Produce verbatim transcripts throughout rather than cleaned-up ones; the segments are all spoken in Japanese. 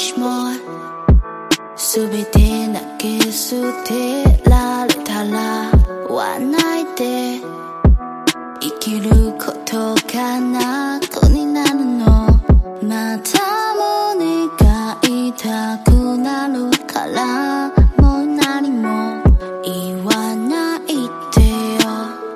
much more全て投げ捨てられたらはないで生きることがなくになるのまた胸が痛くなるからもう何も言わないでよ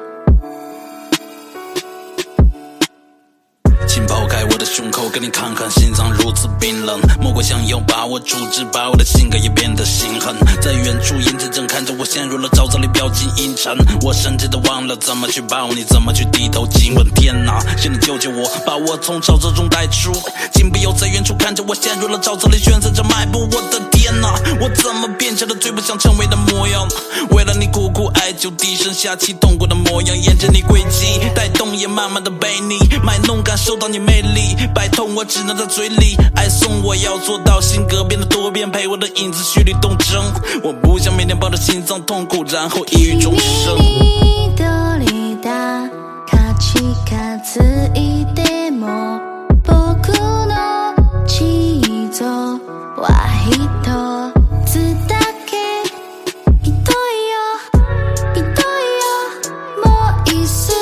请抛开我的胸口跟你看看心脏如此冰冷魔鬼想要把我处置把我的性格也变得心狠在远处眼睁睁看着我陷入了沼泽里掉进阴沉我甚至都忘了怎么去抱你怎么去低头亲吻天哪请你救救我把我从沼泽中带出请不要在远处看着我陷入了沼泽里选择着迈步我的天哪我怎么变成了最不想成为的模样为了你苦苦哀求低声下气痛苦的模样沿着你轨迹带动也慢慢的被你卖弄感受到你魅力摆脱我只能在嘴里爱送我要做到性格变得多变陪我的影子虚里动真我不想每天抱着心脏痛苦然后抑郁终生君に一人だ勝ち数いても僕の地図は一つだけひどいよひどいよもういっそ